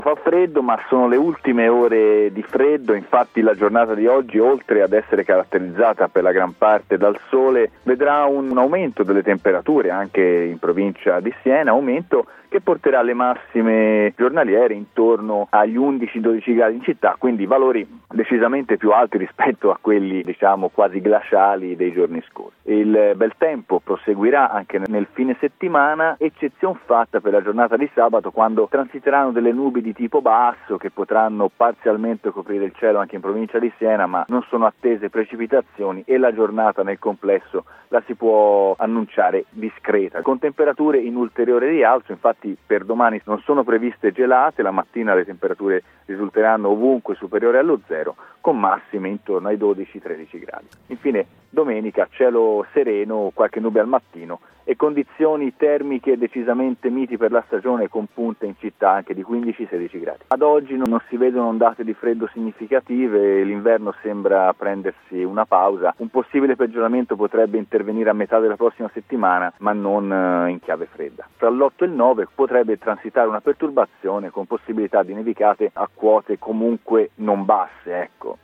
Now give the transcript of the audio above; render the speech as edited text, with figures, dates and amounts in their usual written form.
Fa freddo, ma sono le ultime ore di freddo, infatti la giornata di oggi, oltre ad essere caratterizzata per la gran parte dal sole, vedrà un aumento delle temperature anche in provincia di Siena, aumento che porterà le massime giornaliere intorno agli 11-12 gradi in città, quindi valori decisamente più alti rispetto a quelli, quasi glaciali dei giorni scorsi. Il bel tempo proseguirà anche nel fine settimana, eccezion fatta per la giornata di sabato, quando transiteranno delle nubi di tipo basso che potranno parzialmente coprire il cielo anche in provincia di Siena, ma non sono attese precipitazioni e la giornata nel complesso la si può annunciare discreta, con temperature in ulteriore rialzo. Infatti per domani non sono previste gelate, la mattina le temperature risulteranno ovunque superiori allo zero, con massime intorno ai 12-13 gradi. Infine domenica cielo sereno, qualche nube al mattino e condizioni termiche decisamente miti per la stagione, con punte in città anche di 15-16 gradi. Ad oggi non si vedono ondate di freddo significative, l'inverno sembra prendersi una pausa, un possibile peggioramento potrebbe intervenire a metà della prossima settimana, ma non in chiave fredda. Tra l'8 e il 9 potrebbe transitare una perturbazione con possibilità di nevicate a quote comunque non basse,